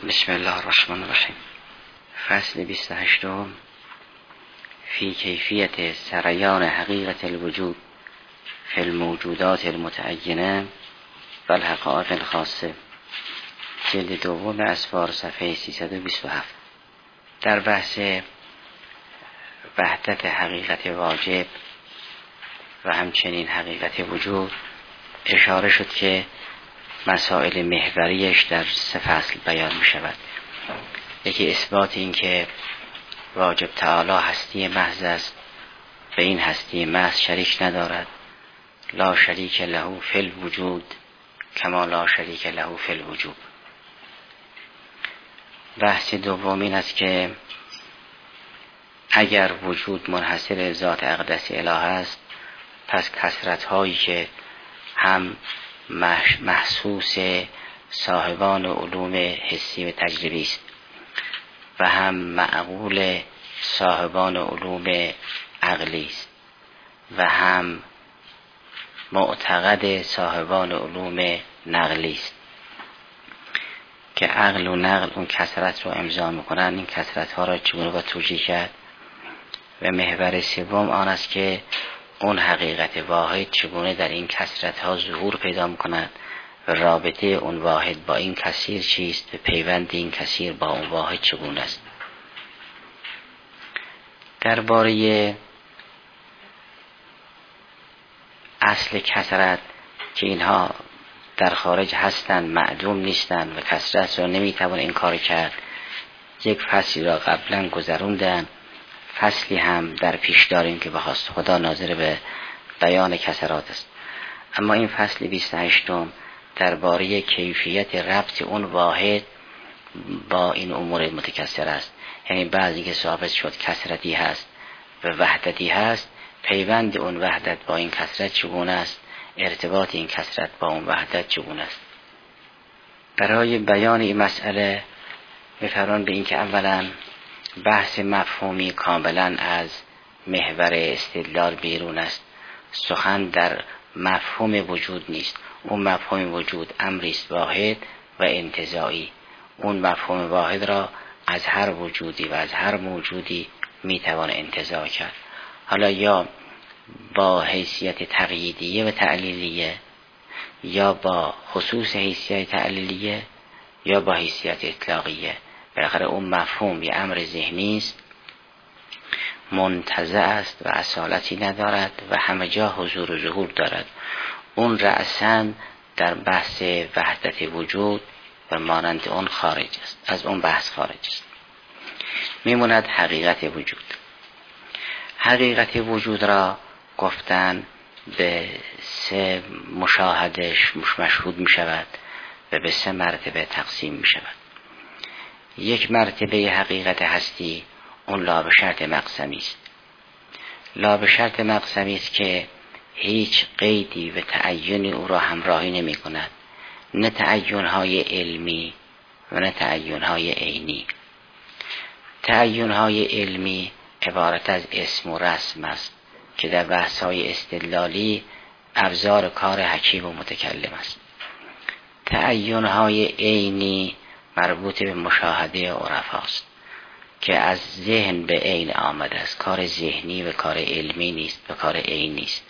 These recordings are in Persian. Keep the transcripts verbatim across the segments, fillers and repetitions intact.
بسم الله الرحمن الرحیم. فصل بیست و هشتم فی کیفیت سریان حقیقت الوجود فی الموجودات المتعینه و الحقائق الخاصه، جلد دوم اسفار، صفحه سیصد و بیست و هفت. در بحث وحدت حقیقت واجب و همچنین حقیقت وجود اشاره شد که مسائل محوریش در سه فصل بیان می شود. یکی اثبات این که واجب تعالی هستی محض است و این هستی محض شریک ندارد، لا شریک له فی الوجود کما لا شریک له فی الوجوب. بحث دوم این است که اگر وجود منحصر ذات اقدس اله است، پس کثرت هایی که هم محسوس صاحبان علوم حسی و تجربی است و هم معقول صاحبان علوم عقلی است و هم معتقد صاحبان علوم نقلی است که عقل و نقل اون کثرت رو امضا میکنن، این کثرت ها را چگونه با توجیه کرد. و محور سوم آن است که اون حقیقت واحد چگونه در این کثرت ها ظهور پیدا میکند و رابطه اون واحد با این کثیر چیست و پیوند این کثیر با اون واحد چگونه است. درباره اصل کثرت که اینها در خارج هستند، معدوم نیستند و کثرت را نمیتوان انکار کرد، یک فصلی را قبلا گذروندن، فصلی هم در پیش داریم که به خواست خدا ناظر به بیان کثرات است. اما این فصل بیست و هشتم درباره کیفیت ربط اون واحد با این امور متکثر است. یعنی بعضی که ثابت شد کثرتی هست و وحدتی هست، پیوند اون وحدت با این کثرت چگونه است، ارتباط این کثرت با اون وحدت چگونه است. برای بیان این مسئله می‌فرمان به این که اولا بحث مفهومی کاملا از محور استدلال بیرون است. سخن در مفهوم وجود نیست. اون مفهوم وجود امری است واحد و انتزاعی. اون مفهوم واحد را از هر وجودی و از هر موجودی میتوان انتزاع کرد، حالا یا با حیثیت تقییدیه و تعلیلیه، یا با خصوص حیثیت تعلیلیه، یا با حیثیت اطلاقیه. بالاخره اون مفهوم یه امر ذهنی است، منتزع است و اصالتی ندارد و همه جا حضور و ظهور دارد. اون رأساً در بحث وحدت وجود و مانند اون خارج است، از اون بحث خارج است. میموند حقیقت وجود. حقیقت وجود را گفتن به سه مشاهدش مشهود می شود و به سه مرتبه تقسیم می شود. یک مرتبه حقیقت هستی، اون لا به شرط مقسمی است. لا به شرط مقسمی است که هیچ قیدی و تعین او را همراهی نمی کند، نه تعین‌های علمی و نه تعین‌های عینی. تعین‌های علمی عبارت از اسم و رسم است که در بحث‌های استدلالی ابزار کار حکیم و متکلم است. تعین‌های عینی مربوط به مشاهده عرفاست که از ذهن به عین آمده است، کار ذهنی و کار علمی نیست و کار عینی است.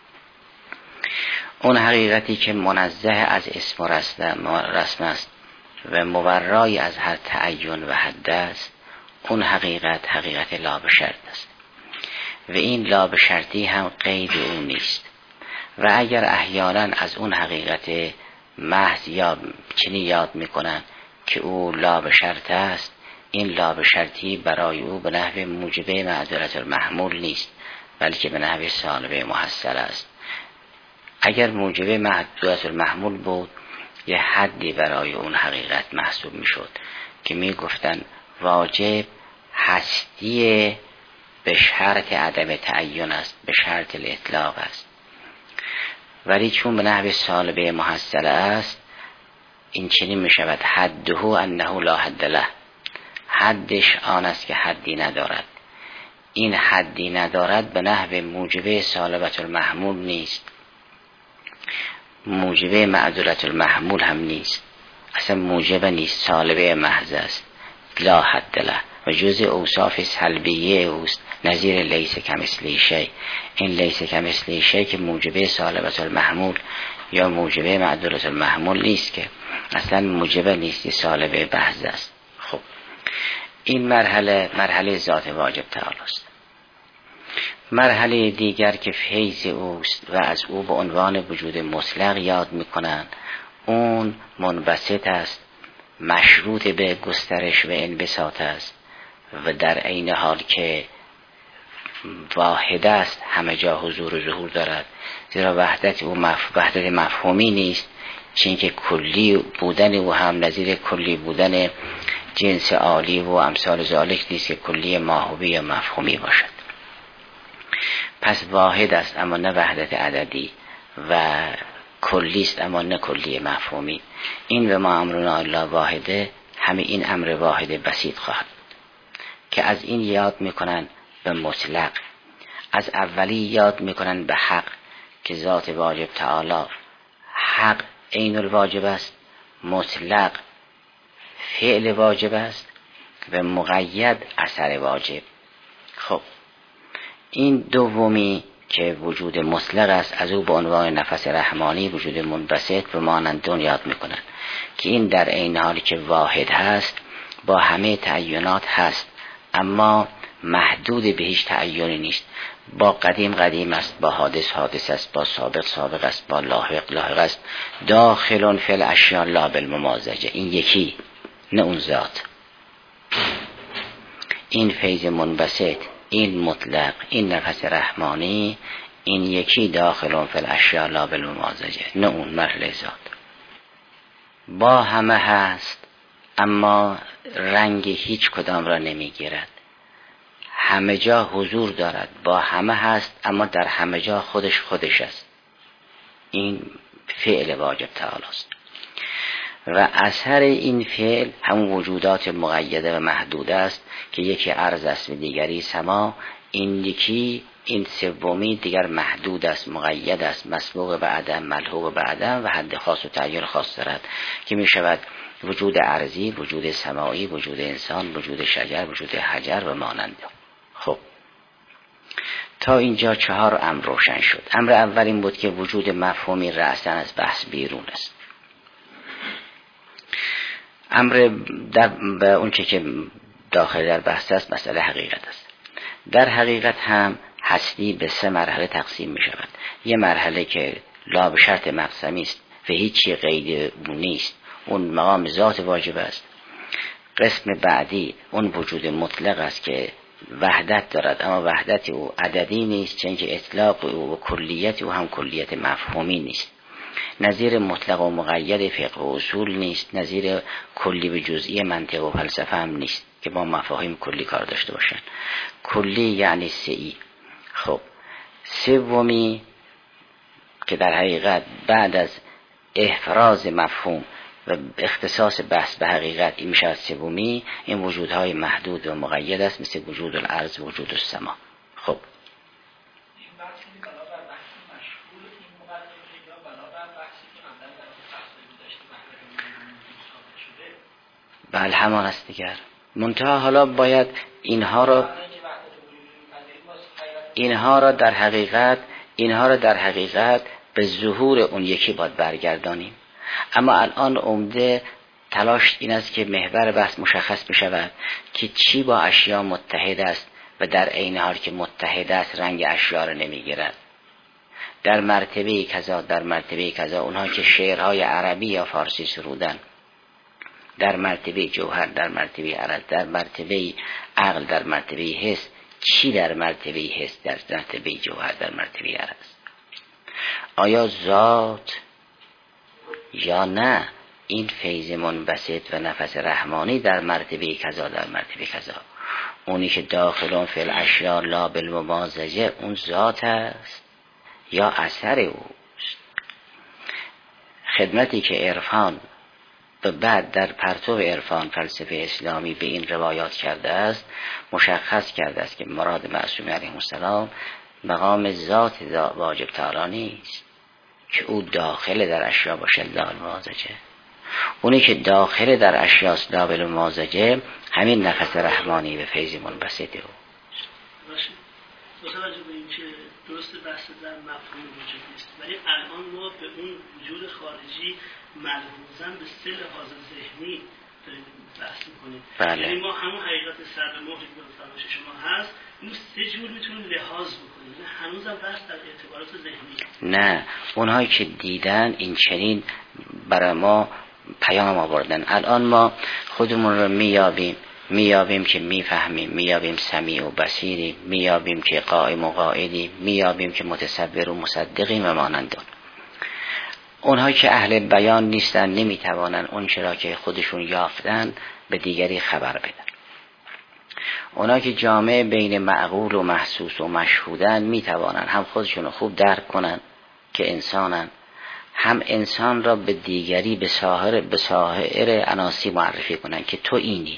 اون حقیقتی که منزه از اسم و رسم است و مورای از هر تعین و حد است، اون حقیقت حقیقت لا به شرط است و این لا به شرطی هم قید اون نیست. و اگر احیانا از اون حقیقت محض یا چنین یاد میکنن که او لا به شرط است، این لا به شرطی برای او به نحو موجبه معذرت المحمول نیست، بلکه به نحو سالبه محصل است. اگر موجبه معذرت المحمول بود، یه حدی برای اون حقیقت محسوب میشد که میگفتن واجب هستی به شرط عدم تعین است، به شرط الاطلاق است. ولی چون به نحو سالبه محصل است، این چنین می شود حده انه لا حد له، حدش آن است که حدی ندارد. این حدی ندارد به نحو موجبه سالبت المحمول نیست، موجبه معذورت المحمول هم نیست، اصلا موجب نیست، سالبه محض است، لا حد له و جزء اوصاف سلبیه اوست، نظیر لیس کمثله شیء. این لیس کمثله شیء که موجبه سالبه المحمول یا موجبه معدوله المحمول نیست، که اصلا موجب نیست، سالبه محض است. خب این مرحله مرحله ذات واجب تعالی است. مرحله دیگر که فیض اوست و از او به عنوان وجود مطلق یاد میکنند، اون منبسط است، مشروط به گسترش و انبساط است و در عین حال که واحد است همه جا حضور و ظهور دارد، زیرا وحدت او مف... وحدت مفهومی نیست، چون که کلی بودن او هم نظیر کلی بودن جنس عالی و امثال ذالک نیست که کلی ماهوی یا مفهومی باشد. پس واحد است اما نه وحدت عددی و کلی است اما نه کلی مفهومی. این به ما امرنا الله واحده، همه این امر واحد بسیط خواهد که از این یاد میکنن به مطلق، از اولی یاد میکنن به حق که ذات واجب تعالی حق عین الواجب است، مطلق فعل واجب است و مقید اثر واجب. خب این دومی که وجود مطلق است، از او به عنوان نفس رحمانی وجود منبسط و مانند اون یاد میکنن که این در عین حالی که واحد هست با همه تعینات هست اما محدود به هیچ تعینی نیست. با قدیم قدیم است، با حادث حادث است، با سابق سابق است، با لاحق لاحق است. داخلون فی الاشیاء لا بالممازجه، این یکی نه اون ذات. این فیض منبسط، این مطلق، این نفس رحمانی، این یکی داخلون فی الاشیاء لا بالممازجه، نه اون مرحله ذات. با همه هست اما رنگ هیچ کدام را نمیگیرد، همه جا حضور دارد، با همه هست اما در همه جا خودش خودش است. این فعل واجب تعالی است و اثر این فعل همون وجودات مقیده و محدود است که یکی عرض است و دیگری سما. این یکی این سومی دیگر محدود است، مقید است، مسبوق به عدم، ملحوق به عدم و حد خاص و تعین خاص دارد که می شود وجود عرضی، وجود سماعی، وجود انسان، وجود شجر، وجود حجر و مانند. خب تا اینجا چهار امر روشن شد. امر اول این بود که وجود مفهومی رأساً از بحث بیرون است. امر در به اون چه که داخل در بحث است مسئله حقیقت است. در حقیقت هم هستی به سه مرحله تقسیم می شود. یه مرحله که لا به شرط مقسمی است و هیچی قید اون نیست، اون مقام ذات واجب است. قسم بعدی اون وجود مطلق است که وحدت دارد اما وحدت او عددی نیست، چون که اطلاق او و کلیت او هم کلیت مفهومی نیست. نظیر مطلق و مقید فقه و اصول نیست، نظیر کلی و جزئی منطق و فلسفه هم نیست که با مفاهیم کلی کار داشته باشن. کلی یعنی سه‌ای. خب سومی که در حقیقت بعد از احفراز مفهوم و اختصاص بحث به حقیقت این میشه سومی، این وجودهای محدود و مقید است، مثل وجود الارض و وجود السما. خب بله همان است دیگر. منتها حالا باید اینها را اینها را در حقیقت اینها را در حقیقت به ظهور اون یکی باید برگردانیم. اما الان عمده تلاش این است که محور بحث مشخص بشود که چی با اشیا متحد است و در عین حال که متحد است رنگ اشیا را نمیگیرد. در مرتبه کذا در مرتبه کذا اونها که شعرهای عربی یا فارسی سرودن، در مرتبه جوهر، در مرتبه عرض، در مرتبه عقل، در مرتبه حس، چی در مرتبه حس، در مرتبه جوهر، در مرتبه عرض؟ آیا ذات یا نه این فیض منبسط و نفس رحمانی در مرتبه کذا در مرتبه کذا، اونی که داخلون فی الاشیاء لا بالممازجه اون ذات است یا اثر اوست؟ خدمتی که عرفان و بعد در پرتو عرفان فلسفه اسلامی به این روایات کرده است مشخص کرده است که مراد معصوم علیه السلام مقام ذات واجب تعالی نیست که او داخل در اشیا باشه لا الممازجه. اونی که داخل در اشیاس لا بالممازجه همین نفس رحمانی به فیض منبسطه. باشه. با توجه به اینکه درست بحث در مفهوم وجود نیست، ولی الان ما به اون وجود خارجی ملحوظاً به سه لحاظ ذهنی داریم بحث میکنیم. بله. یعنی ما همون حقیقت سر به مهری که به فرمایش شما هست اینو سه جور میتونیم لحاظ بکنیم. هنوزم بحث در اعتبارات ذهنی. نه، اونهایی که دیدن این چنین برای ما پیام آوردن. الان ما خودمون رو میابیم میابیم که میفهمیم، میابیم سمیع و بصیریم، میابیم که قائم و قائدیم، میابیم که متصور و مصدقیم و مانند اون. اونهایی که اهل بیان نیستن نمیتوانن اون چرا که خودشون یافتن به دیگری خبر بدن. اونهایی که جامعه بین معقول و محسوس و مشهودن میتوانن هم خودشون خوب درک کنن که انسانن، هم انسان را به دیگری به ساحر به ساحر عناصی معرفی کنن که تو اینی.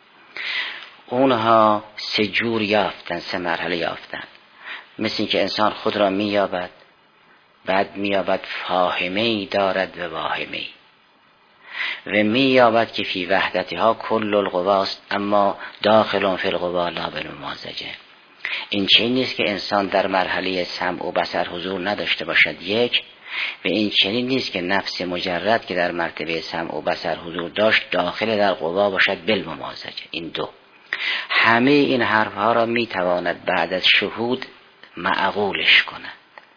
اونها سه جور یافتن، سه مرحله یافتن. مثل این که انسان خود را مییابد، بعد مییابد فاهمه‌ای دارد و واهمه‌ای و مییابد که فی وحدتها کل القواست اما داخل فی القوا لا بالممازجه. این چنین نیست که انسان در مرحله سمع و بصر حضور نداشته باشد یک، و این چنین نیست که نفس مجرد که در مرتبه سمع و بصر حضور داشت داخل در قوا باشد بالممازجه. این دو، همه این حرفها را میتواند بعد از شهود معقولش کند.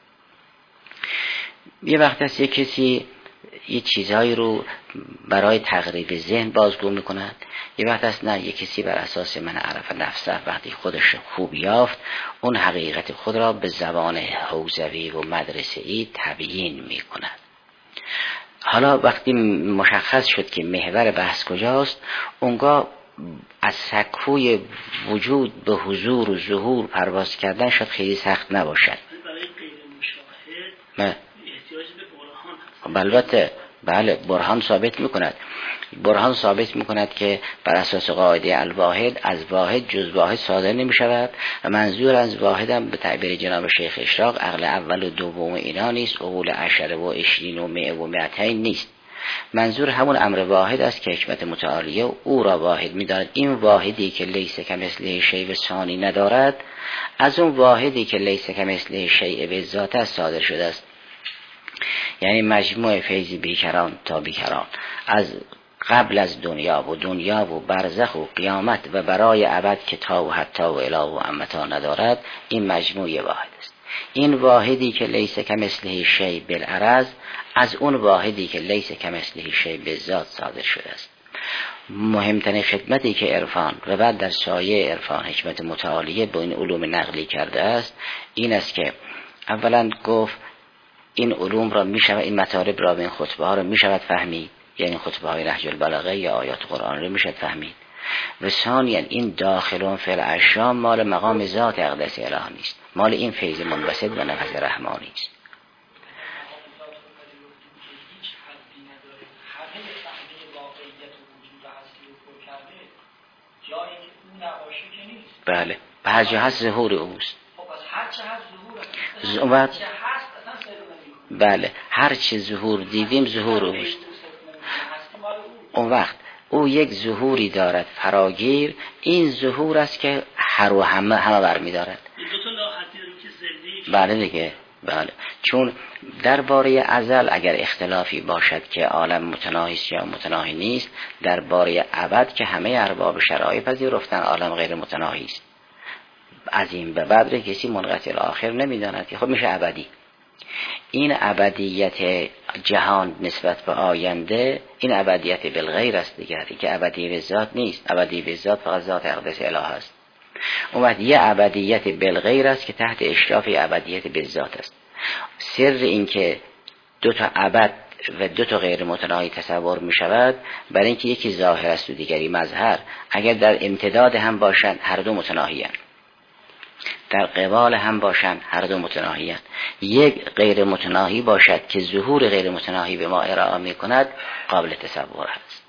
یه وقت است یک کسی یه چیزهایی رو برای تقریب ذهن بازگو میکند، یه وقت است نه، یک کسی بر اساس من عرف نفسه وقتی خودش خوب یافت اون حقیقت خود را به زبان حوزوی و مدرسه‌ای تبیین میکند. حالا وقتی مشخص شد که محور بحث کجاست، اونگاه از سکوی وجود به حضور و ظهور پرواز کردن شد خیلی سخت نباشد. برای غیر مشاهد احتیاج به برهان هست. البته بله، برهان ثابت میکند برهان ثابت میکند که بر اساس قاعده الواحد از واحد جز واحد صادر نمیشود و منظور از واحد هم به تعبیر جناب شیخ اشراق عقل اول و دوم اینا نیست، عقول عشره و عشرین و مئه و مئتین نیست. منظور همون امر واحد است که حکمت متعالیه او را واحد می‌داند. این واحدی که لیس کمثله شیء و ثانی ندارد از اون واحدی که لیس کمثله شیء به ذات است صادر شده است. یعنی مجموع فیض بیکران تا بیکران از قبل از دنیا و دنیا و برزخ و قیامت و برای ابد که تا و حتی و الی و امتا ندارد، این مجموع واحد است. این واحدی که لیس کمثله شیء بالعرض از اون واحدی که لیس کمثله شیء بالذات صادر شده است. مهمترین خدمتی که عرفان و بعد در سایه عرفان حکمت متعالیه با این علوم نقلی کرده است این است که اولا گفت این علوم را می شود، این مطالب را به این خطبه ها را می شود فهمید، یعنی خطبه های نهج البلاغه یا آیات قرآن را می شود فهمید. و ثانیا این داخلون فی الاشیاء مال مقام ذات اقدس اله نیست، مال این فیض منبسط و نفس رحمانی است. بله، به هر جا هست ظهور اوست. ظهور بله، هر چه ظهور دیدیم ظهور اوست. اون وقت او یک ظهوری دارد فراگیر، این ظهور است که هر و همه همه برمی دارد. بله دیگه، بله، چون درباره ازل اگر اختلافی باشد که عالم متناهی است یا متناهی نیست، درباره ابد که همه ارباب شرایع پذیرفتن عالم غیر متناهی است. از این به بعد کسی منقطع الاخر نمیداند که خب میشه ابدی. این ابدیت جهان نسبت به آینده این ابدیت بالغیر است دیگر، که ابدی به ذات نیست. ابدی به ذات فقط ذات اقدس اله است. اون وقت یه ابدیت بالغیر است که تحت اشراف ابدیت به ذات است. سر این که دو تا ابد و دو تا غیر متناهی تصور می شود برای اینکه یکی ظاهر است و دیگری مظهر. اگر در امتداد هم باشند هر دو متناهی اند، در قبال هم باشند هر دو متناهی اند. یک غیر متناهی باشد که ظهور غیر متناهی به ما ارائه می کند قابل تصور هست.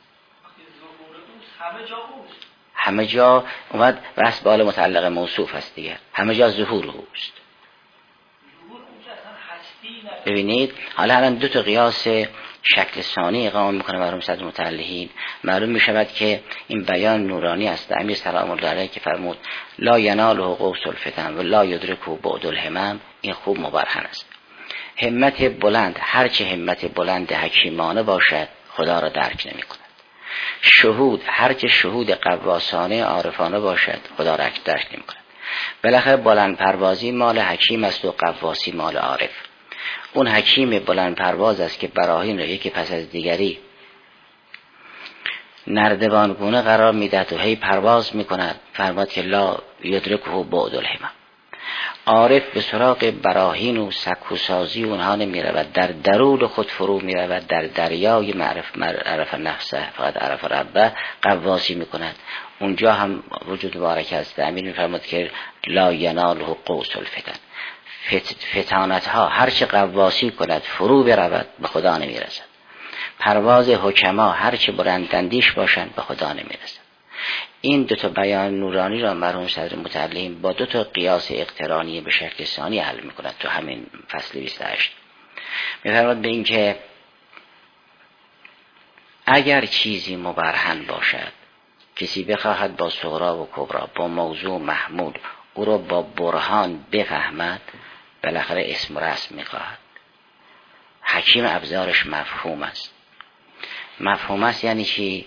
همه جا اومد بس بال متعلق موصوف هست دیگر، همه جا ظهور اوست. ببینید حالا الان دو تا قیاس شکل ثانی اقامه میکنه مرحوم صدر متعلهین، معلوم میشود که این بیان نورانی است. امیر سلام الله علیه که فرمود لا یناله قوس الفتن و لا یدرکه بعد الهمم، این خوب مبرهن است. همت بلند، هرچه همت بلند حکیمانه باشد خدا را درک نمی کند. شهود، هرچه شهود قواسانه عارفانه باشد خدا را درک نمی کند. بالاخره بلند پروازی مال حکیم است و قواسی مال عارف. اون حکیم بلند پرواز است که براهین را یکی پس از دیگری نردبانگونه قرار میدهد و هی پرواز میکند. فرمود که لا یدرکه بعد الهمم. عارف به سراغ براهین و سکوسازی اونها نمی رود، در درون خود فرو می رود، در دریای معرف معرف نفسه فقط عرف ربه قواسی می کند. اونجا هم وجود مبارک است. امیر می فرمود که لا یناله قوس الفتن، فتانت ها هرچه قواسی کند فرو برود به خدا نمی رسد. پرواز حکما هرچه بلندندیش باشند به خدا نمی رسد. این دو تا بیان نورانی را مرحوم صدر متعلهین با دو تا قیاس اقترانی به شکل ثانی حل می‌کند تو همین فصل بیست و هشت. می‌فرماید به این که اگر چیزی مبرهن باشد، کسی بخواهد با صغرا و کبرا با موضوع محمول او را با برهان بفهمد، بالاخره اسم و رسم می‌خواهد. حکیم ابزارش مفهوم است. مفهوم است یعنی چی؟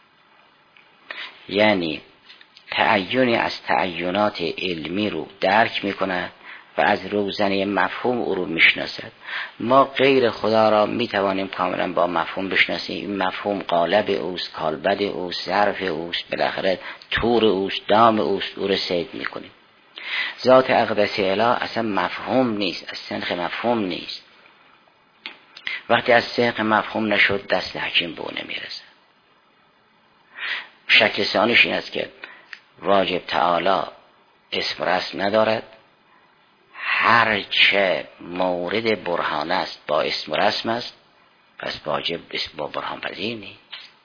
یعنی تعینی از تعینات علمی رو درک میکنه و از روزنه مفهوم او رو میشناسد. ما غیر خدا را میتوانیم کاملا با مفهوم بشناسیم. این مفهوم قالب اوست، کالبد اوست، ظرف اوست، بالاخره تور اوست، دام اوست، او رو صید میکنیم. ذات اقدس اله اصلا مفهوم نیست، از سنخ مفهوم نیست. وقتی از سنخ مفهوم نشد دست حکیم به او نمیرسه. شکل ثانیش این است که واجب تعالی اسم رسم ندارد، هرچه مورد برهان است با اسم رسم است، پس واجب اسم با برهان پذیر نیست.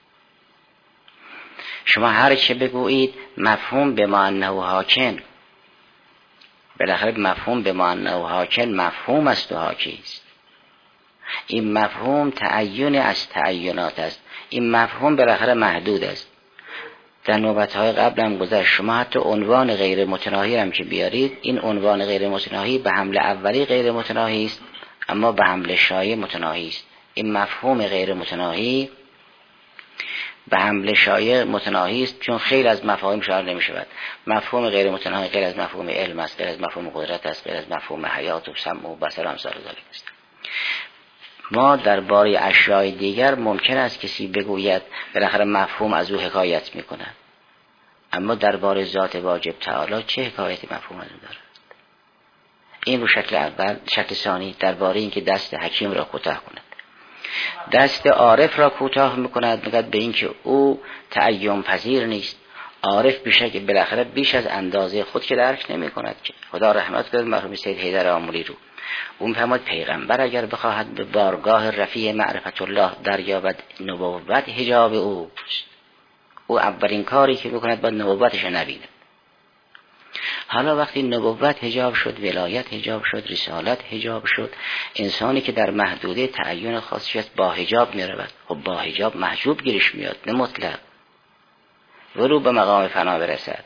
شما هرچه بگویید مفهوم به ما انه حاکم، بالاخره مفهوم به ما انه حاکم مفهوم است و حاکی است. این مفهوم تعین از تعینات است. این مفهوم بالاخره محدود است. در نوبت‌های قبل هم گذشت. شما حتی عنوان غیر متناهی هم که بیارید، این عنوان غیر متناهی به حمل اولی غیر متناهی است، اما به حمل شایع متناهی است. این مفهوم غیر متناهی به حمل شایع متناهی است، چون خیلی از مفاهیم شامل نمی‌شود. مفهوم غیر متناهی غیر از مفهوم علم است، غیر از مفهوم قدرت است، غیر از مفهوم حیات و سمع و بصر و امثال ذلک است. ما درباره اشیاء دیگر ممکن است کسی بگوید بالاخره مفهوم از او حکایت می‌کند، اما درباره ذات واجب تعالی چه حکایت مفهوم از او دارد؟ این رو شکل اول. شکل ثانی درباره اینکه دست حکیم را کوتاه کند، دست عارف را کوتاه می‌کند، میگوید به اینکه او تعین پذیر نیست. عارف بیشه که بالاخره بیش از اندازه خود که درک نمی‌کند که. خدا رحمت کنه مرحوم سید حیدر آملی رو. اون فرمود پیغمبر اگر بخواهد به بارگاه رفیع معرفت الله دریابد، نبوت حجاب او او اولین کاری که بکند باید نبوتش نبیند. حالا وقتی نبوت حجاب شد، ولایت حجاب شد، رسالت حجاب شد، انسانی که در محدوده تعین خاصی است با حجاب می رود. خب با حجاب محجوب گیرش میاد، نه مطلق، ولو به مقام فنا برسد.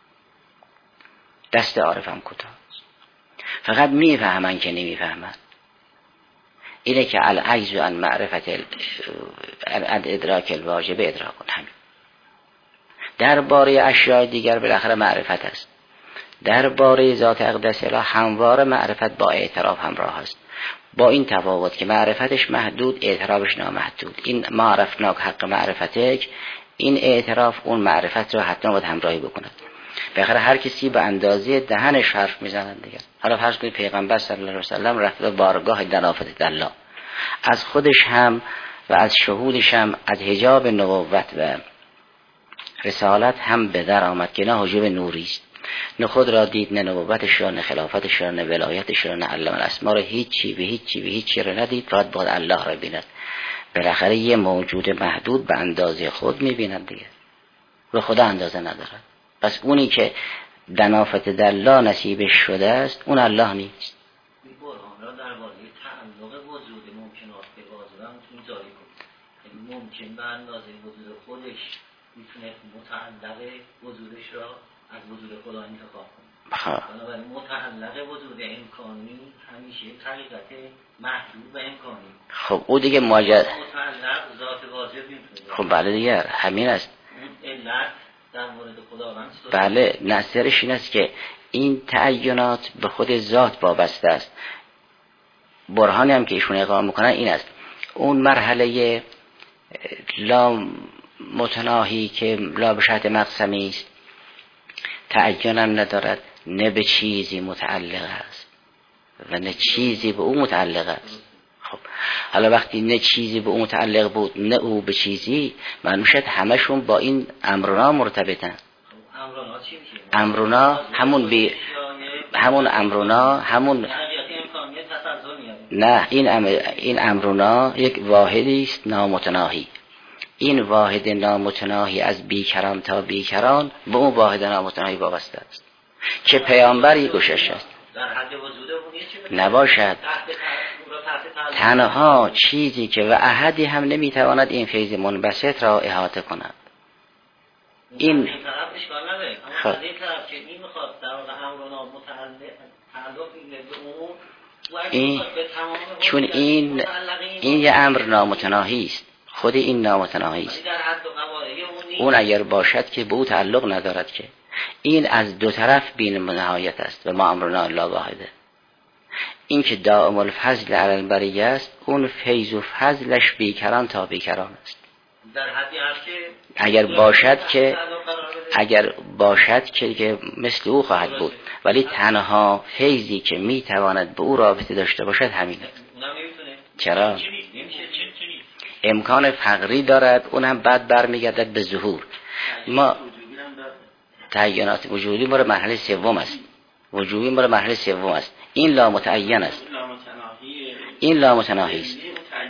دست عارفم کوتاه، فقط میفهمن که نمیفهمن. اینه که العجز عن معرفت ال... عن ادراک الواجب ادراک همین. درباره اشیاء دیگر بالاخره معرفت است. درباره ذات اقدس اله همواره معرفت با اعتراف همراه است، با این تفاوت که معرفتش محدود، اعترافش نامحدود. این معرفناک حق معرفتک، این اعتراف اون معرفت را حتما باید همراهی بکند. بالاخره هر کسی به اندازه دهنش حرف میزنند دیگه. حالا فرض کنید پیغمبر صلی الله علیه و سلم رفت به بارگاه دلافت الله، از خودش هم و از شهودش هم از حجاب نبوت و رسالت هم به در آمد که نه حجاب نوری است، نه خود را دید، نه نبوتش را، نه خلافتش را، نه ولایتش را، نه علم الاسما را، هیچی به هیچی به هیچی را ندید، فقط باید الله را بیند. بالاخره یه موجود محدود به اندازه خود میبیند دیگه، به خدا اندازه ندارد. پس اونی که دنافت در الله نصیبش شده است اون الله نیست. این برهان را درباره تعلق وجود ممکنات به واجب هم ممکن به اندازه وجود خودش میتونه متعلق وجودش را از وجود خدا انتخاب کنه. بنابراین متعلق وجود امکانی همیشه طریقت محدود و امکانی. خب او دیگه ماجرا متعلق ذات واجب میتونه. خب بله دیگه همین است. اون علت در مورد خداوند. بله نظرش این است که این تعینات به خود ذات وابسته است. برهانی هم که ایشون اقامه میکنن این است. اون مرحله لا متناهی که لا به شرط مقسمی است تعین هم ندارد، نه به چیزی متعلق است و نه چیزی به او متعلق است. خب حالا وقتی نه چیزی به او متعلق بود نه او به چیزی، معلوم شد همشون با این امرنا مرتبطن. امرنا چی میشه؟ امرنا همون بی همون امرنا همون نه این ام... این امرنا یک واحدی است نامتناهی. این واحد نامتناهی از بیکران تا بیکران به اون واحد نامتناهی وابسته است که پیامبر یک گوشش است. در حد وجود نباشد تنها چیزی که و احدی هم نمیتواند این فیض منبسط را احاطه کند. این طرف اشکال نداره، اما از این طرف که این میخواد در واقع امرنا متعلق تعلق میگیره به اون این چون این این یه امر نامتناهی است، خود این نامتناهی است. اون اگر باشد که به او تعلق ندارد که این از دو طرف بین نهایت است و ما امرنا الا واحده. این که دائم الفضل علی البریه است، اون فیض و فضلش بیکران تا بیکران است. در حدی هست که اگر باشد که اگر باشد که, که مثل او خواهد بود، ولی تنها فیضی که میتواند به او رابطه داشته باشد همین است. چرا؟ امکان فقری دارد، اون هم بعد برمیگردد به ظهور. ما تعینات وجودی مورد مرحله سوم است. وجودی مورد مرحله سوم است. این لا متعین است. این لا متناهی است.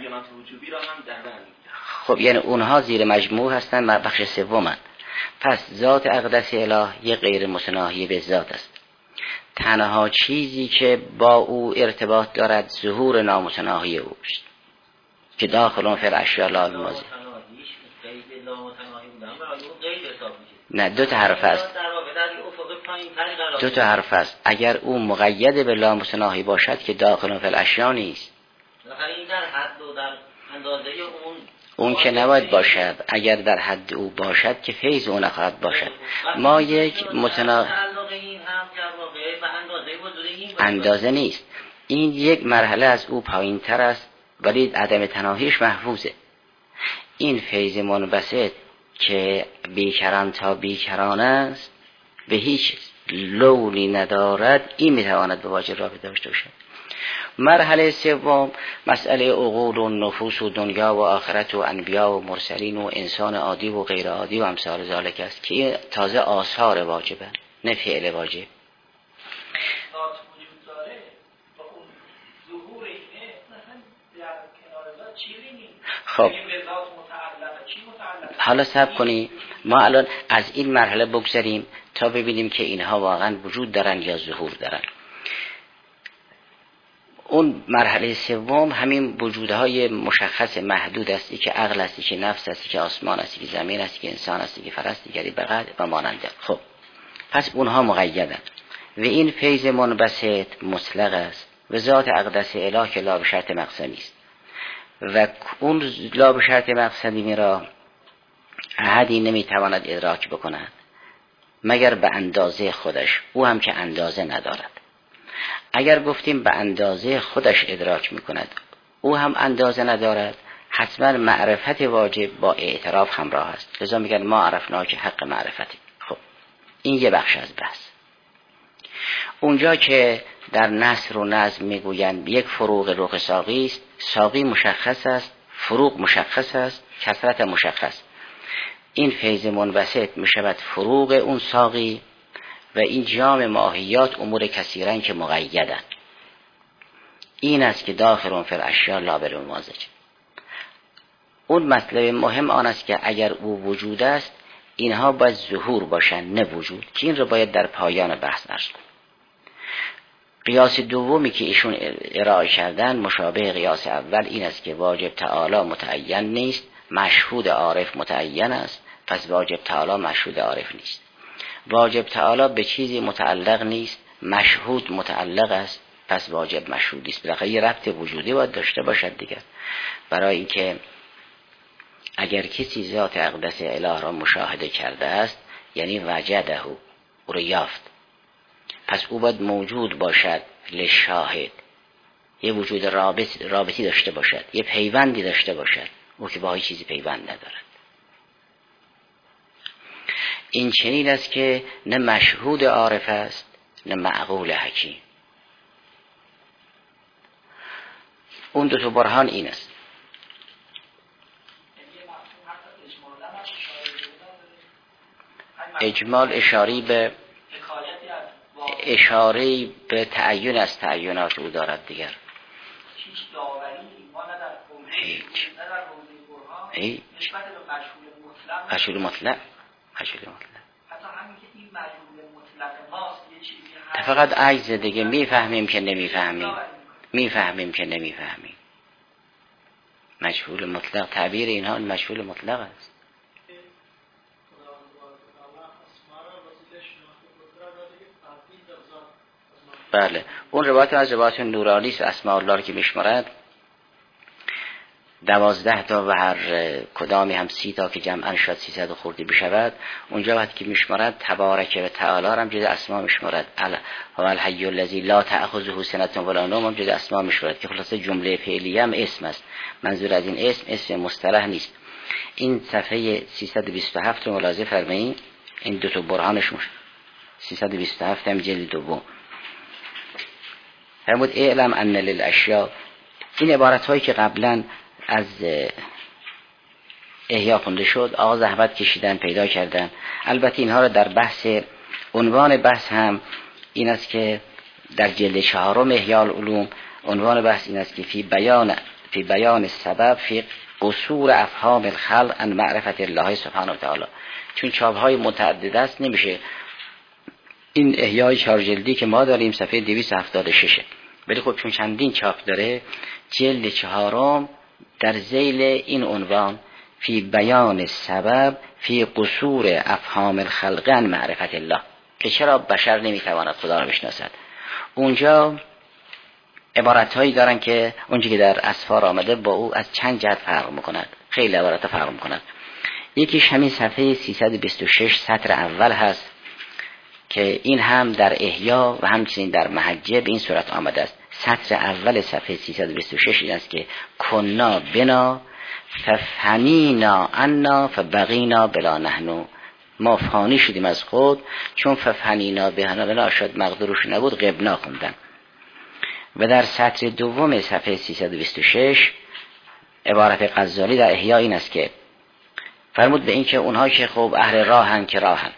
خب یعنی اونها زیر مجموع هستن، بخش سومن. پس ذات اقدس اله یه غیر متناهی به ذات است. تنها چیزی که با او ارتباط دارد ظهور نامتناهی اوست که داخلون فی الاشیاء لا الماضی. نه دو تا حرف است. دو تا حرف است. اگر او مقید به لا متناهی باشد که داخلون فی الاشیاء نیست. اون که نباید باشد. اگر در حد او باشد که فیض او نخواهد باشد. ما یک متناهی اندازه نیست. این یک مرحله از او پایین تر است ولی عدم تناهیش محفوظه. این فیض منبسط که بیکران تا بیکران است به هیچ لونی ندارد، این میتواند به واجب رابطه داشته باشد. مرحله سوم مسئله عقول و نفوس و دنیا و آخرت و انبیا و مرسلین و انسان عادی و غیر عادی و امثال ذالک است که تازه آثار واجبه نه فعل واجب. خب حالا صبر کنی، ما الان از این مرحله بگذریم تا ببینیم که اینها واقعا وجود دارن یا ظهور دارن. اون مرحله سوم همین وجودهای مشخص محدود است که عقل است، که نفس است، که آسمان است، که زمین است، که انسان است، که فرست دیگری بغل و ماننده. خب پس اونها مقیدن و این فیض منبسط مطلق است و ذات اقدس اله که لا به شرط مقسمی است و اون لا به شرط مقسمی را احدی نمیتواند ادراک بکند مگر به اندازه خودش، او هم که اندازه ندارد. اگر گفتیم به اندازه خودش ادراک میکند، او هم اندازه ندارد، حتما معرفت واجب با اعتراف همراه است. لذا میگن ما عرفنا که حق معرفتی. خب این یه بخش از بحث. اونجا که در نثر و نظم میگویند یک فروغ رخ ساقی است، ساقی مشخص است، فروغ مشخص است، کثرت مشخص. این فیض منبسط میشود فروغ اون ساقی و این جام ماهیات امور کثیرن که مقیدن. این است که داخلون فی الاشیاء لا بالممازج. اون مطلب مهم آن است که اگر او وجود است اینها باید ظهور باشن نه وجود، که این رو باید در پایان بحث عرض کنم. قیاس دومی که ایشون ارائه کردن مشابه قیاس اول این است که واجب تعالی متعین نیست مشهود عارف متعین است، پس واجب تعالی مشهود عارف نیست. واجب تعالی به چیزی متعلق نیست، مشهود متعلق است، پس واجب مشهود نیست. بالاخره یه ربط وجودی باید داشته باشد دیگه. برای اینکه اگر کسی ذات اقدس اله را مشاهده کرده است یعنی وجده، او رو یافت، پس او باید موجود باشد لشاهد، یه وجود رابط رابطی داشته باشد، یه پیوندی داشته باشد، او که با هیچ چیزی پیوند ندارد. این چنین است که نه مشهود عارف است نه معقول حکیم. اون دو تا برهان این است. اجمال اشاری به اشاره به تعین از تعینات او دارد دیگر. هیچ هیچ مشهود مطلق مشهود مطلق حتی همین که این مجهول مطلق ماست یه چیزی هست، فقط عجز دیگه. میفهمیم که نمیفهمیم، میفهمیم که نمیفهمیم. مجهول مطلق تعبیر اینها مجهول مطلق است. بله، اون روایت از روایت نورانی است. اسماء الله را که میشمارد دوازده تا و هر کدامی هم سی تا که جمعاً شد سیصد خردی بشود. اونجا وقتی که میشمارد تبارک و تعالی هم جز اسماء میشمارد. هو الحی الذی لا تأخذه سنة ولا نوم هم جز اسماء میشمارد که خلاصه جمله فعلیه هم اسم است. منظور از این اسم اسم مصطلح نیست. این صفحه سیصد و بیست و هفت رو ملاحظه فرمایید. این دو تا برهانش میشه سیصد و بیست و هفت هم جلد دوم. فرمود اعلم ان للاشیاء. این عبارت هایی که قبلا از احیا خونده شد آقا زحمت کشیدن پیدا کردن. البته اینها را در بحث عنوان بحث هم این است که در جلد چهارم احیاء العلوم عنوان بحث این است که فی بیان فی بیان سبب فی قصور افهام الخلق عن معرفت الله سبحانه و تعالی. چون چاپ های متعدد است نمیشه این احیای چهار جلدی که ما داریم صفحه دویست و هفتاد و شش، ولی خب چون چندین چاپ داره جلد چهارم در ذیل این عنوان فی بیان سبب فی قصور افهام الخلق عن معرفت الله، که چرا بشر نمیتواند خدا را بشناسد. اونجا عبارت هایی دارن که اونجا که در اسفار آمده با او از چند جهت فرق میکند، خیلی عبارت فرق میکند. یکیش همین صفحه سیصد و بیست و شش سطر اول هست که این هم در احیا و همچنین در محجه به این صورت آمده است. سطر اول صفحه سیصد و بیست و شش این است که کنا بنا ففنینا عنا فبقینا بلا نحنو. ما فانی شدیم از خود چون ففنینا بهنا بلا شد مقدورش نبود غبنا خوندن. و در سطر دوم صفحه سیصد و بیست و شش عبارت غزالی در احیا این است که فرمود به این که اونها که خوب اهل راهن که راهن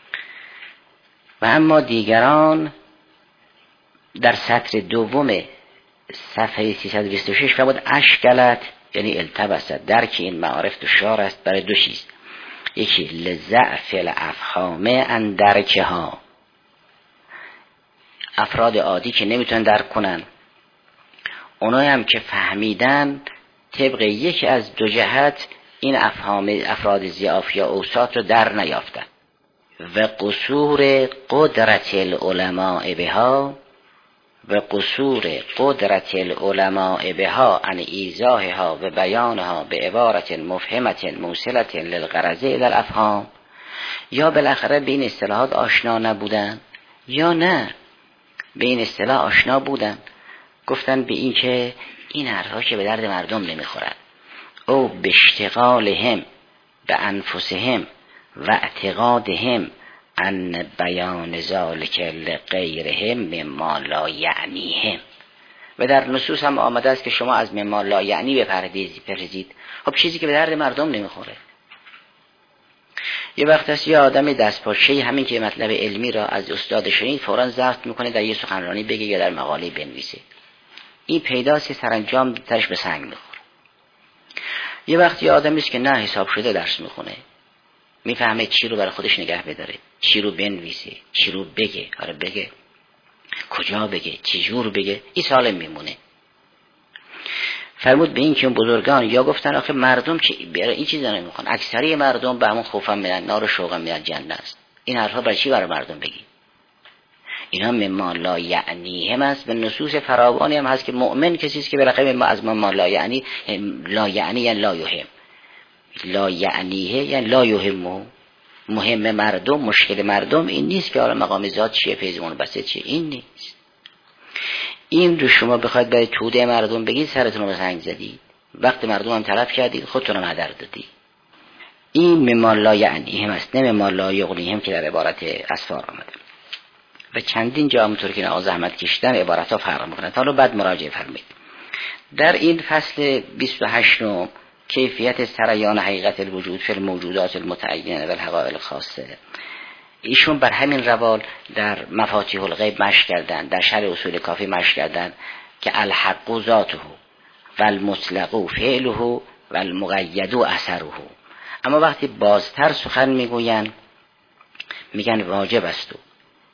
و اما دیگران. در سطر دوم صفحه سیصد و بیست و شش فرمود اشکلت یعنی التبست درک این معارف دشوار است برای دو چیز. یکی لضعف الافهام ان درکها، افراد عادی که نمیتونن درک کنن، اونایی هم که فهمیدن طبق یکی از دو جهت این افهام افراد ضعاف یا اوساط رو در نیافتن. و قصور قدرت العلماء بها و قصور قدرت العلماء بها عن ایضاحها و بیانها به عبارت مفهمت موصلت للغرض الى الافهام. یا بالاخره به این اصطلاحات آشنا نبودن یا نه به این اصطلاح آشنا بودن، گفتن به این که این حرفا که به درد مردم نمیخورد او به اشتغالهم به انفسهم و اعتقادهم ان بیان ذالک لغیرهم مما لا یعنیهم. و در نصوص هم آمده است که شما از مما لا یعنی بپرهیزید. خب چیزی که به درد مردم نمیخوره. یه وقت است یه آدم دستپاچه‌ای همین که مطلب علمی را از استاد شنید فوراً ضبط میکنه در یه سخنرانی بگه یا در مقاله بنویسه. این پیداست که سرانجام ترش به سنگ میخوره. یه وقت یه آدمی است که نه حساب شده درس میخونه، میفهمه چی رو برای خودش نگه بداره، چی رو بنویسه، چی رو بگه، آره بگه، کجا بگه، چی جور بگه، این سالم میمونه. فرمود به این که بزرگان یا گفتن آخه مردم که برای این چیزا نمیخوان، اکثری مردم به همون خوفم میرن، نار و شوقم میرن جنت است. این حرفا برای چی برای مردم بگی؟ اینا مما لا یعنی هم است. به نصوص فراوانی هم هست که مؤمن کسی است که به رقم ما از ما لا یعنی، لا یعنی یعنی لا یهم، لا یعنیه یعنی لا یهمه. مهم مردم، مشکل مردم این نیست که حالا مقام ذات چیه، فیضمون بسه چیه، این نیست. این رو شما بخواید برای توده مردم بگید سرتون رو به سنگ زدید، وقت مردم هم طرف کردید خودتون هم هدر دادید. این مما لا یعنی هم است، نه مما لا یغنی هم که در عبارت اسفار آمده و چندین جا همونطور که نواز زحمت کشیدن عبارت ها فرق میکنه. حالا بعد مراجعه فرمایید. در این فصل بیست و هشت کیفیت سریان حقیقت الوجود فی الموجودات المتعینه و الحقائق الخاصه، ایشون بر همین روال در مفاتیح الغیب مشق کردن، در شرح اصول کافی مشق کردن که الحق ذاته و المطلق فعله و المقید اثره. اما وقتی بازتر سخن میگوین میگن واجب است و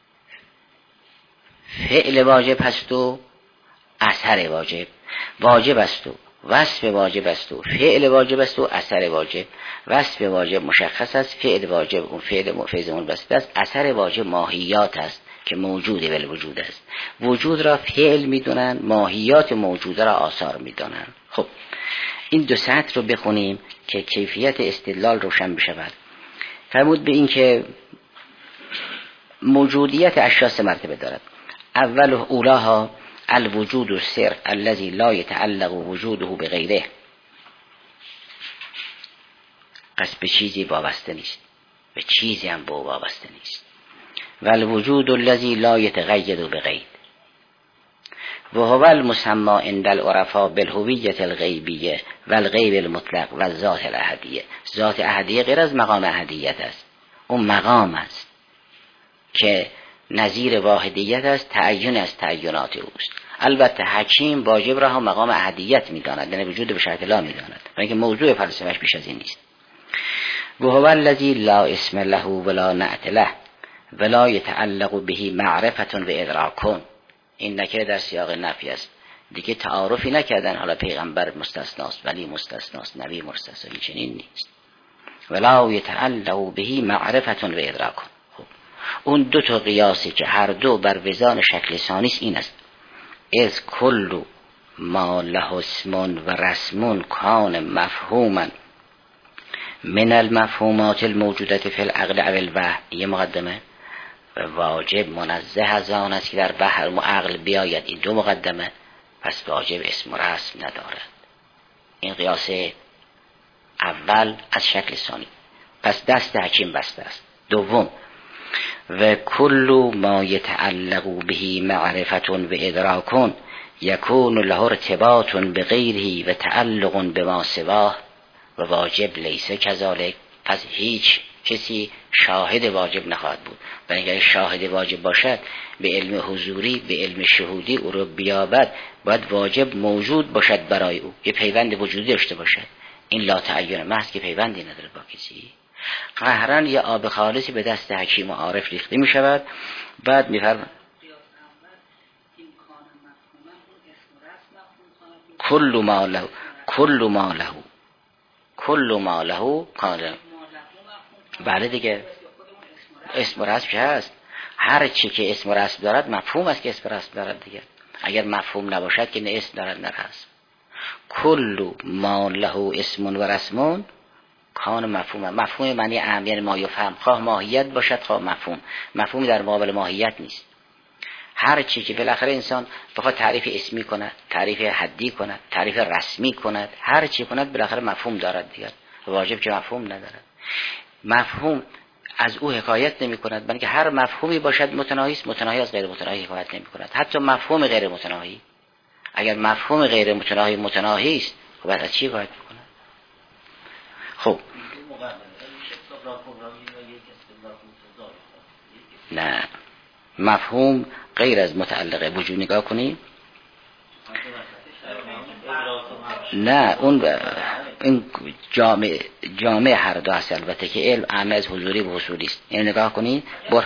فعل واجب هست و اثر واجب، واجب است و وصف واجب است و فعل واجب است و اثر واجب. وصف واجب مشخص است، فعل واجب اون فعل فیضمون بسته است، اثر واجب ماهیات است که موجود بالوجود است. وجود را فعل میدونن، ماهیات موجود را آثار میدونن. خب این دو سطر رو بخونیم که کیفیت استدلال روشن بشود. فرمود به این که موجودیت اشیاء سه مرتبه دارد. اول اولاها الوجود الصرف الذي لا يتعلق وجوده بغيره، پس به چیزی وابسته نیست، به چیزی هم به وابسته نیست. و الوجود الذي لا يتقید بقید و هو المسمى عند العرفاء بالهویة الغیبیه و الغیب المطلق و ذات الاحدیه. ذات احدیه غیر از مقام احدیت است، اون مقام است که نظیر واحدیت است، تعین از تعینات اوست. البته حکیم واجب را هم مقام احدیت می‌داند، یعنی وجود به شرط لا می‌داند، ولی موضوع فلسفه‌اش بیش از این نیست. و هو الذی لا اسم له ولا نعت له ولا يتعلق به معرفة و ادراک. این نکره در سیاق نفی است، دیگه تعارفی نکردن حالا پیغمبر مستثناست، ولی مستثناست، نبی مستثنا، این چنین نیست. ولا يتعلق به معرفة و ادراک. اون دو تا قیاسی که هر دو بر وزان شکل ثانی است این است: از کل ما له اسم و رسم کان مفهوما من المفهومات الموجودة فی العقل او الوحی. یه مقدمه. و واجب منزه از آن است که در بحر و عقل بیاید. این دو مقدمه. پس واجب اسم و رسم ندارد. این قیاس اول از شکل ثانی. پس دست حکیم بسته است. دوم: و کل ما یتعلق به معرفت و ادراک یکون له ارتباط بغیره و تعلق بما سواه و واجب لیس کذالک. پس هیچ کسی شاهد واجب نخواهد بود، و اگر شاهد واجب باشد به علم حضوری، به علم شهودی او رو بیابد، باید واجب موجود باشد برای او، یه پیوند وجودی داشته باشد. این لا تعین محض که پیوندی نداره با کسی. قهرن یا آب خالصی به دست حکیم و عارف ریخته می شود. بعد می فرم کل ما له کل ما له کل ما له کان. بله دیگه، اسم و رسم هست. هر چی که اسم و رسم دارد مفهوم است که اسم و رسم دارد دیگه. اگر مفهوم نباشد که نه اسم دارد نه رسم. کل ما له اسم و رسم کان مفهوم. مفهوم معنی اهم، یعنی ما یفهم، خواه ماهیت باشد خواه مفهوم. مفهوم در مقابل ماهیت نیست. هر چی که بالاخره انسان بخواد تعریف اسمی کند، تعریف حدی کند، تعریف رسمی کند، هر چی کند بالاخره مفهوم دارد دیگر. واجب که مفهوم ندارد. مفهوم از او حکایت نمی کند، بلکه هر مفهومی باشد متناهی است. متناهی از غیر متناهی حکایت نمی کند. حتی مفهوم غیر متناهی، اگر مفهوم غیر متناهی متناهی است، خب از چی حکایت می‌کند؟ خب نه، مفهوم غیر از متعلقه وجود نگاه کنیم. نه، اون این جامع جامع هر دو هست. البته که علم اعم از حضوری و حصولی است. این نگاه کنید. بر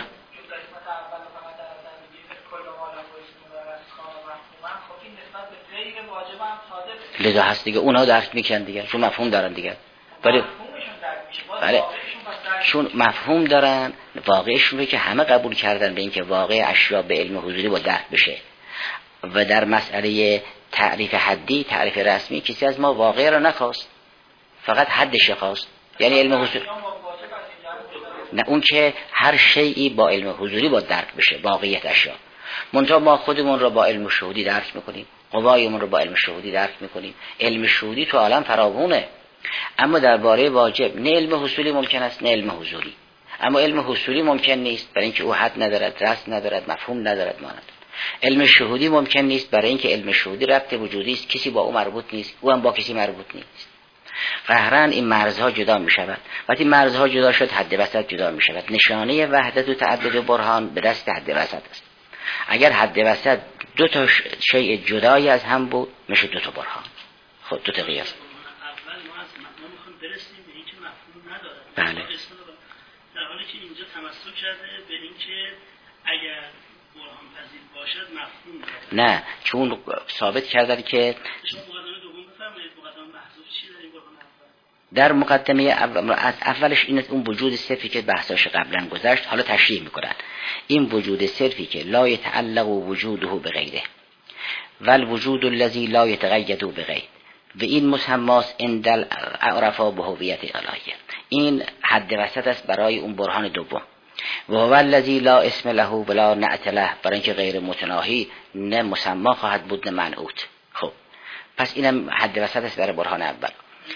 لذا هست دیگه، اونا درک میکنن دیگه، چون مفهوم دارن دیگه. ولی بله چون مفهوم دارن، واقعشون رو که همه قبول کردن به اینکه واقع اشیا به علم حضوری با درک بشه. و در مسئله تعریف حدی، تعریف رسمی، کسی از ما واقع را نخواست، فقط حدش خواست، یعنی علم حضوری. نه، اون که هر شیئی با علم حضوری با درک بشه، واقعیت اشیا. منتها ما خودمون رو با علم شهودی درک میکنیم، قوایمون رو با علم شهودی درک میکنیم. علم شهودی تو عالم فراوونه، اما درباره واجب نه علم حصولی ممکن است نه علم حضوری. اما علم حصولی ممکن نیست برای اینکه او حد ندارد، رأس ندارد، مفهوم ندارد، مانند. علم شهودی ممکن نیست برای اینکه علم شهودی ربط وجودی است، کسی با او مربوط نیست، او هم با کسی مربوط نیست. قهرن این مرزها جدا می شود. وقتی مرزها جدا شد، حد وسط جدا می شود. نشانه وحدت و تعدد برهان به دست حد وسط است. اگر حد وسط دو تا شیء جدای از هم بود، میشه دو تا برهان، خود دو تا قیاس. اول ما از ما میخوایم برسیم به اینکه مفهوم نداره. بله. در حالی که اینجا تمسک کرده به اینکه اگر برهان پذیر باشد مفهوم داره. نه، چون ثابت کردن که شما مقدمه دوم بفرمایید، مقدمه محذوف چی داریم برهان اول؟ در مقدمه اول از اولش این اون وجود صرفی که بحثاش قبلا گذشت، حالا تشریح میکنن. این وجود صرفی که لا يتعلق وجوده بغیره والوجود الذي لا يتقید بغیر، و این مسماس عند العرفا به هویت الهیه. این حد وسط است برای اون برهان دوم. و هو الذی لا اسم له ولا نعت له، برای اینکه غیر متناهی، نه مسما خواهد بود نه منعوت. خب پس اینم حد وسط است برای برهان اول.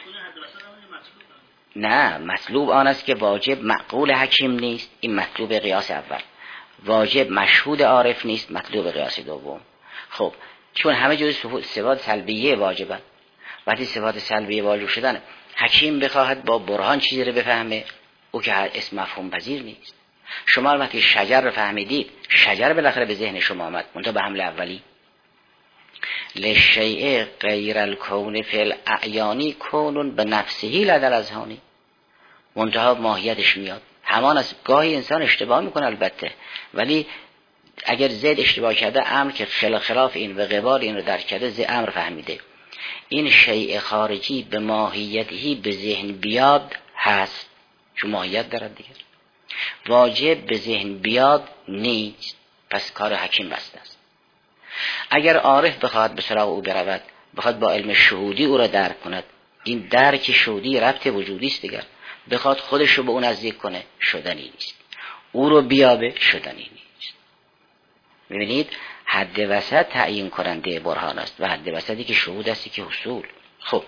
نه، مطلوب آن است که واجب معقول حکیم نیست، این مطلوب قیاس اول. واجب مشهود عارف نیست، مطلوب قیاس دوم. خب چون همه جزء صفات سلبیه واجبن، وقتی صفات سلبیه واجب شدن، حکیم بخواهد با برهان چیزی رو بفهمه، او که اسم مفهوم پذیر نیست. شما وقتی شجر رو فهمیدید، شجر بالاخره به ذهن شما آمد، منتها به حمله اولی. لشیء غیر الکون فی الاعیانی کون به نفسه لدل اذهانی، منتها ماهیتش میاد. همان از گاهی انسان اشتباه میکنه البته، ولی اگر زید اشتباه کرده، امر که خلاف این و قبال این رو درک کرده، زید امر فهمیده. این شیء خارجی به ماهیتی به ذهن بیاد هست، چون ماهیت دارد دیگه. واجب به ذهن بیاد نیست، پس کار حکیم بسته است. اگر عارف بخواد به سراغ او برود، بخواد با علم شهودی او را درک کند، این درک شهودی ربط وجودی است دیگر. بخواد خودش رو به اون نزدیک کنه، شدنی نیست. او رو بیابه، شدنی نیست. می‌بینید حد وسط تعیین کننده برهان است و حد وسطی که شهود است که حصول. خب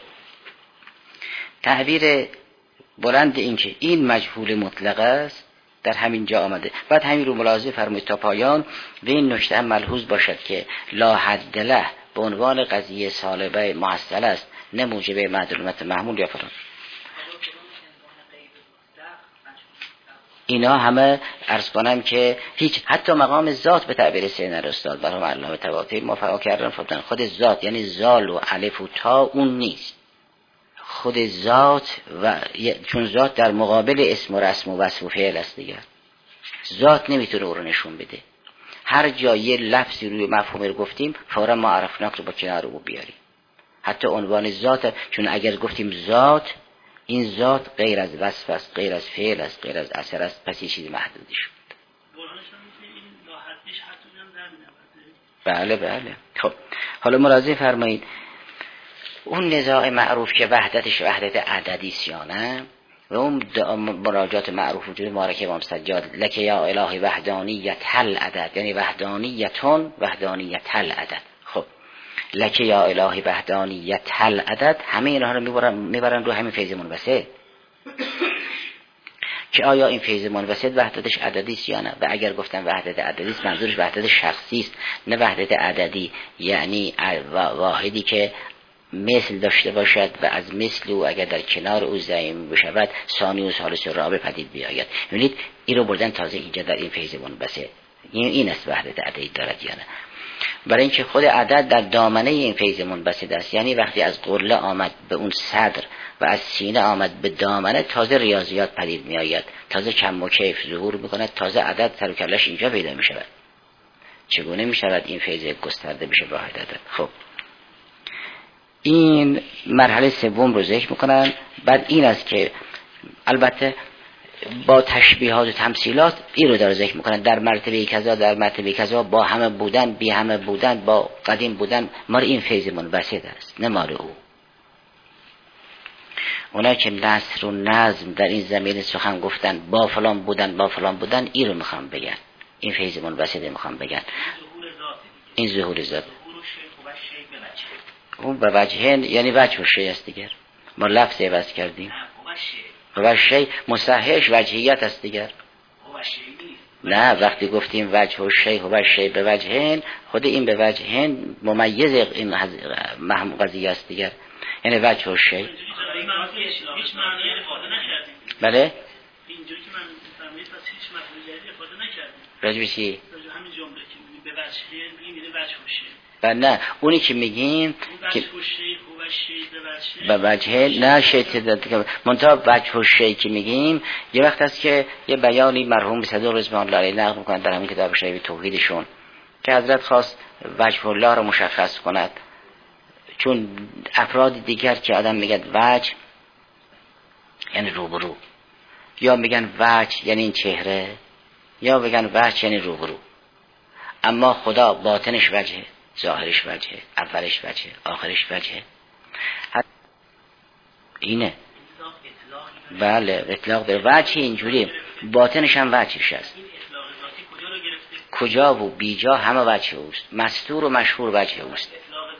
تعبیر بلند این که این مجهول مطلق است در همین جا آمده. بعد همین رو ملاحظه فرمایید تا پایان. و این نکته هم ملحوظ باشد که لا حد له به عنوان قضیه سالبه محصل است، نه موجب معلومت محمول یا فلان. اینا همه عرض کنم که هیچ، حتی مقام ذات به تعبیر سینر استاد برای علامه طباطبایی مفعول کردن فرمودن خود ذات، یعنی زال و الف و تا اون نیست. خود ذات، و چون ذات در مقابل اسم و رسم و وصف و فعل است دیگه، ذات نمیتونه او رو نشون بده. هر جا یه لفظی روی مفهوم رو گفتیم، فورا ما عرفناک رو با کنار رو بیاریم. حتی عنوان ذات، چون اگر گفتیم ذات، این ذات غیر از وصف است، غیر از فعل است، غیر از اثر است، پس یه چیز محدودی شد. بله بله. خب حالا ملاحظه فرمایید اون نزاع معروف که وحدتش وحدت عددی است یا نه، و اون مراجعات معروف وجود مارک امام سجاد لک یا الهی وحدانیت هل عدد، یعنی وحدانیتون وحدانیت هل عدد. خب لک یا الهی وحدانیت هل عدد، همه اینها رو میبرن میبرن رو همین فیض منبسط که آیا این فیض منبسط وحدتش عددی است یا نه. و اگر گفتن وحدت عددی است، منظورش وحدت شخصی است، نه وحدت عددی، یعنی واحدی که مثل داشته باشد و از مثل او اگر در کنار او ضعیم بشود، ثانی و ثالث و رابع پدید بیاید. ببینید این رو بردن تازه اینجا در این فیض منبسط، این این است وحدت عددی دارد یا نه. برای اینکه خود عدد در دامنه این فیض منبسط است، یعنی وقتی از قله آمد به اون صدر و از سینه آمد به دامنه، تازه ریاضیات پدید می آید، تازه کم و کیف ظهور می کند، تازه عدد سر و کلش اینجا پیدا می شود. چگونه می شود این فیض گسترده بشه با عدد؟ خب این مرحله سوم رو ذکر میکنن. بعد این است که البته با تشبیهات و تمثیلات این رو داره ذکر میکنن، در مرتبه کذا در مرتبه کذا، با همه بودن بی همه بودن، با قدیم بودن. مال این فیض منبسط است، نه مال او. اونا که نثر و نظم در این زمینه سخن گفتن، با فلان بودن با فلان بودن، این رو میخوام بگن، این فیض منبسط میخوام بگن، این ظهور ذات. اون به وجهین یعنی وجه و شی است دیگر، ما لفظ عوض کردیم. و شی مصحح وجهیت است دیگر. نه وقتی گفتیم وجه و شی و شی به وجهین، خود این به وجهین ممیز این مهم قضیه است دیگر، یعنی وجه و شی. هیچ معنی افاده نکردیم. بله اینجوری که من فهمیدم پس هیچ مفهوم جدیدی افاده نکردیم. راجع به چی؟ راجع همین جمله که به وجهین میگیم وجه و شی. و نه اونی که میگیم که به وجه نه شیطه منتها وجه و شی که میگیم یه وقت هست که یه بیانی مرحوم صدوق رضوان الله علیه نقل میکنند در همین کتاب شریف توحیدشون که حضرت خواست وجه الله رو مشخص کند، چون افراد دیگر که آدم میگه وجه یعنی روبرو، یا میگن وجه یعنی این چهره، یا میگن وجه یعنی روبرو، اما خدا باطنش وجهه، ظاهرش وجهه، اولش وجهه، آخرش وجهه. اینه بله اطلاق داره. وجه اینجوری، باطنش هم وجهش است. کجا و بیجا همه وجه اوست، مستور و مشهور وجه اوست.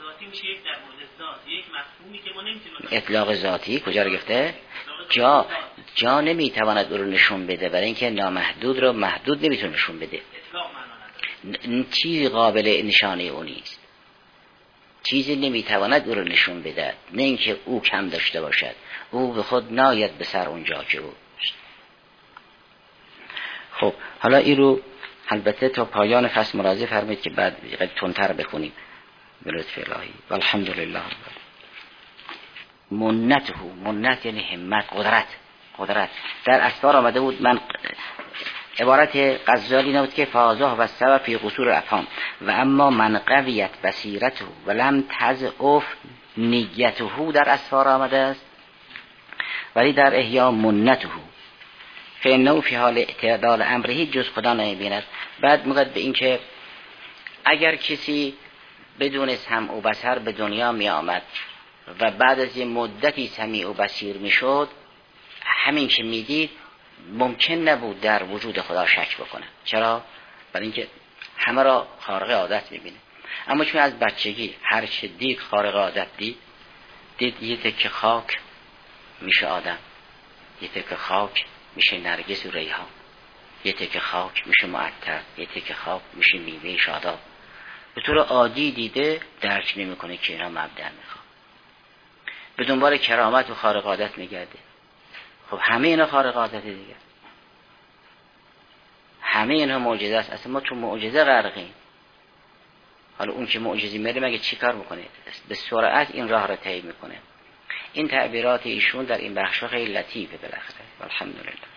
اطلاق ذاتی کجا رو گفته؟ جا جا نمیتواند او رو نشون بده، برای اینکه نامحدود رو محدود نمیتونه نشون بده. چیزی قابل نشانه او نیست، چیزی نمیتواند او رو نشون بده، نه اینکه او کم داشته باشد، او به خود ناید به سر اونجا که او. خب حالا این رو البته تا پایان فصل مراجعه فرمایید که بعد تندتر بخونیم به لطف الهی. والحمدلله. منته، منت یعنی همت، قدرت. قدرت در اسفار آمده بود، من عبارت غزالی نبود که فازاه و سبب فی قصور افهام و اما من قویت بصیرته و لم تضعف نیته در اسفار آمده است، ولی در احیا منته فانه فی حال اعتدال امرهی جز خدا نمی‌بیند. بعد میگه به این که اگر کسی بدون سمع و بصر به دنیا می آمد و بعد از یه مدتی سمیع و بصیر می شد، همین که می دید ممکن نبود در وجود خدا شک بکنه. چرا؟ برای اینکه همه را خارق عادت می بینه. اما چون از بچگی هر چه دید خارق عادت دید، دید یه تکه خاک میشه آدم، یه تکه خاک میشه نرگس و ریحان، یه تکه خاک میشه معطر، یه تکه خاک میشه میوه شاداب. به طور عادی دیده درک نمیکنه که اینا مبدأ میخواد، به دنبال کرامت و خارق عادت میگرده. خب همه اینا خارق عادت دیگه، همه اینا معجزه است. اصلا ما تو معجزه غرقیم. حالا اون که معجزی میره مگه چی کار میکنه؟ به سرعت این راه را طی میکنه. این تعبیرات ایشون در این بخش خیلی لطیفه بالاخره. الحمدلله.